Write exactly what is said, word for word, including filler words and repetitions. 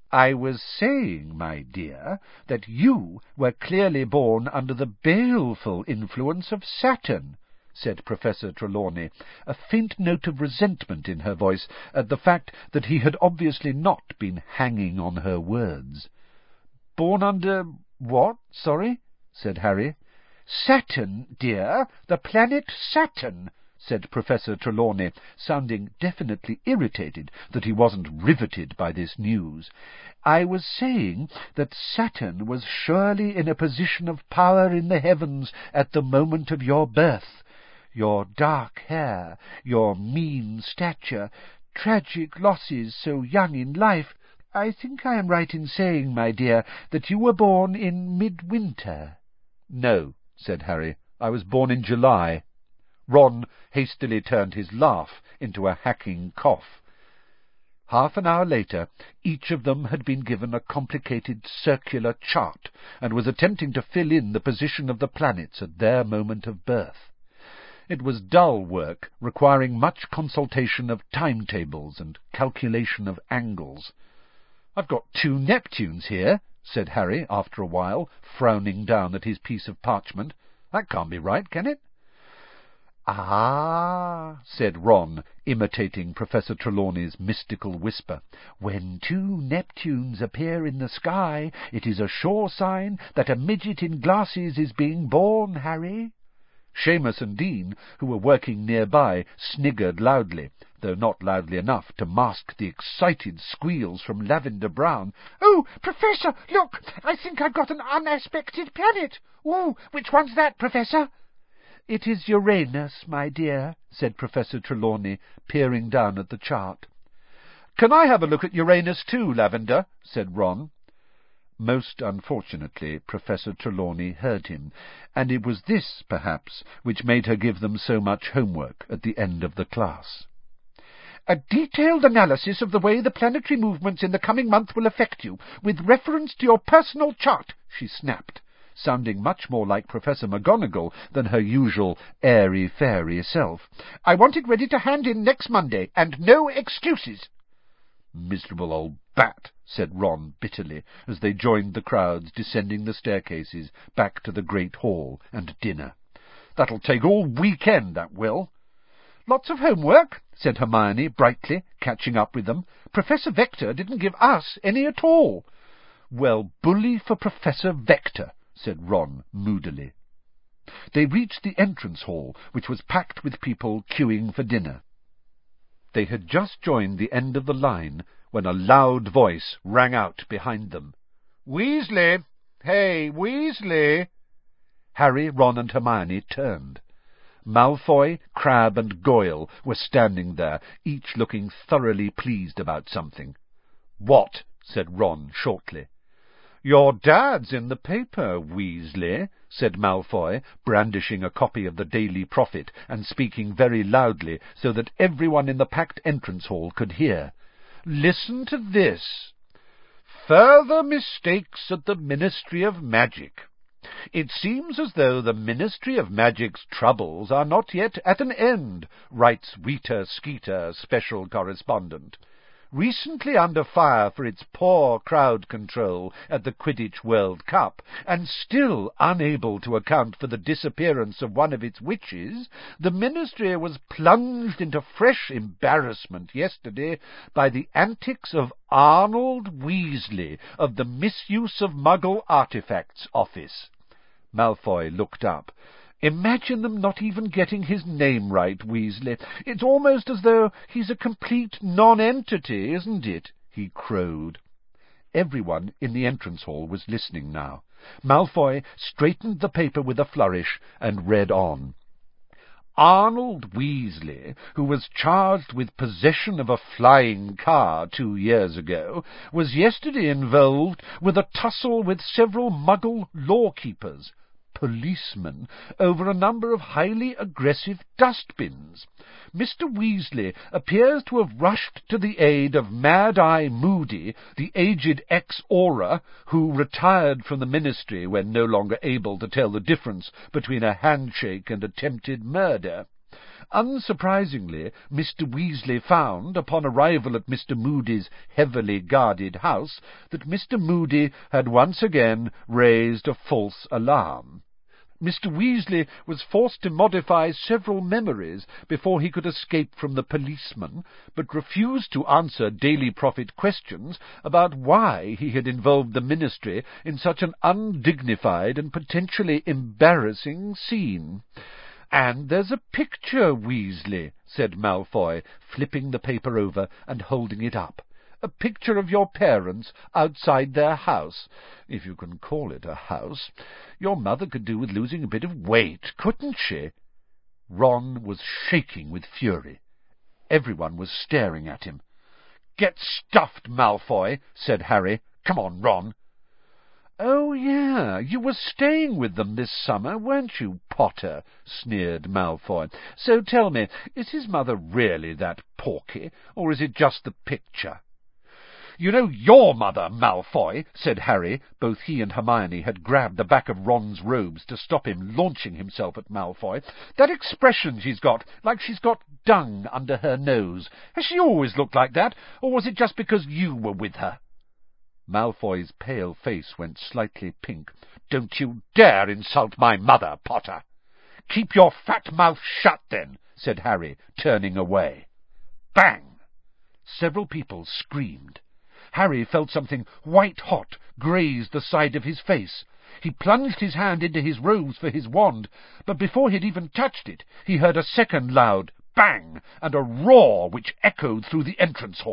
I was saying, my dear, that you were clearly born under the baleful influence of Saturn, said Professor Trelawney, a faint note of resentment in her voice at the fact that he had obviously not been hanging on her words. Born under what, sorry? Said Harry. Saturn, dear, the planet Saturn, said Professor Trelawney, sounding definitely irritated that he wasn't riveted by this news. I was saying that Saturn was surely in a position of power in the heavens at the moment of your birth. Your dark hair, your mean stature, tragic losses so young in life. I think I am right in saying, my dear, that you were born in midwinter. No, said Harry, I was born in July. Ron hastily turned his laugh into a hacking cough. Half an hour later, each of them had been given a complicated circular chart, and was attempting to fill in the position of the planets at their moment of birth. It was dull work, requiring much consultation of timetables and calculation of angles. "I've got two Neptunes here," said Harry, after a while, frowning down at his piece of parchment. "That can't be right, can it?" "Ah," said Ron, imitating Professor Trelawney's mystical whisper, "when two Neptunes appear in the sky, it is a sure sign that a midget in glasses is being born, Harry." Seamus and Dean, who were working nearby, sniggered loudly, though not loudly enough to mask the excited squeals from Lavender Brown. "Oh, Professor, look! I think I've got an unaspected planet. Ooh, which one's that, Professor?" "It is Uranus, my dear," said Professor Trelawney, peering down at the chart. "Can I have a look at Uranus too, Lavender?" said Ron. Most unfortunately, Professor Trelawney heard him, and it was this, perhaps, which made her give them so much homework at the end of the class. "A detailed analysis of the way the planetary movements in the coming month will affect you, with reference to your personal chart," she snapped, sounding much more like Professor McGonagall than her usual airy-fairy self. "I want it ready to hand in next Monday, and no excuses." "Miserable old bat," said Ron bitterly, as they joined the crowds descending the staircases back to the great hall and dinner. "That'll take all weekend, that will." "Lots of homework," said Hermione brightly, catching up with them. "Professor Vector didn't give us any at all." "Well, bully for Professor Vector," said Ron moodily. They reached the entrance hall, which was packed with people queuing for dinner. They had just joined the end of the line when a loud voice rang out behind them. "Weasley! Hey, Weasley!" Harry, Ron, and Hermione turned. Malfoy, Crabbe, and Goyle were standing there, each looking thoroughly pleased about something. "What?" said Ron shortly. "Your dad's in the paper, Weasley," said Malfoy, brandishing a copy of the Daily Prophet and speaking very loudly so that everyone in the packed entrance hall could hear. "Listen to this. Further mistakes at the Ministry of Magic. It seems as though the Ministry of Magic's troubles are not yet at an end," writes Rita Skeeter, special correspondent. "Recently under fire for its poor crowd control at the Quidditch World Cup, and still unable to account for the disappearance of one of its witches, the Ministry was plunged into fresh embarrassment yesterday by the antics of Arnold Weasley of the Misuse of Muggle Artifacts Office." Malfoy looked up. "Imagine them not even getting his name right, Weasley. It's almost as though he's a complete non-entity, isn't it?" he crowed. Everyone in the entrance hall was listening now. Malfoy straightened the paper with a flourish and read on. "Arnold Weasley, who was charged with possession of a flying car two years ago, was yesterday involved with a tussle with several Muggle lawkeepers, policemen, over a number of highly aggressive dustbins. Mister Weasley appears to have rushed to the aid of Mad-Eye Moody, the aged ex-Auror, who retired from the Ministry when no longer able to tell the difference between a handshake and attempted murder. Unsurprisingly, Mister Weasley found, upon arrival at Mister Moody's heavily guarded house, that Mister Moody had once again raised a false alarm. Mister Weasley was forced to modify several memories before he could escape from the policeman, but refused to answer Daily Prophet questions about why he had involved the Ministry in such an undignified and potentially embarrassing scene. "And there's a picture, Weasley," said Malfoy, flipping the paper over and holding it up. "A picture of your parents outside their house, if you can call it a house. Your mother could do with losing a bit of weight, couldn't she?" Ron was shaking with fury. Everyone was staring at him. "Get stuffed, Malfoy," said Harry. "Come on, Ron." "Oh, yeah, you were staying with them this summer, weren't you, Potter?" sneered Malfoy. "So tell me, is his mother really that porky, or is it just the picture?" "You know your mother, Malfoy," said Harry. Both he and Hermione had grabbed the back of Ron's robes to stop him launching himself at Malfoy. "That expression she's got, like she's got dung under her nose. Has she always looked like that, or was it just because you were with her?" Malfoy's pale face went slightly pink. "Don't you dare insult my mother, Potter." "Keep your fat mouth shut, then," said Harry, turning away. Bang! Several people screamed. Harry felt something white-hot graze the side of his face. He plunged his hand into his robes for his wand, but before he had even touched it, he heard a second loud bang and a roar which echoed through the entrance hall.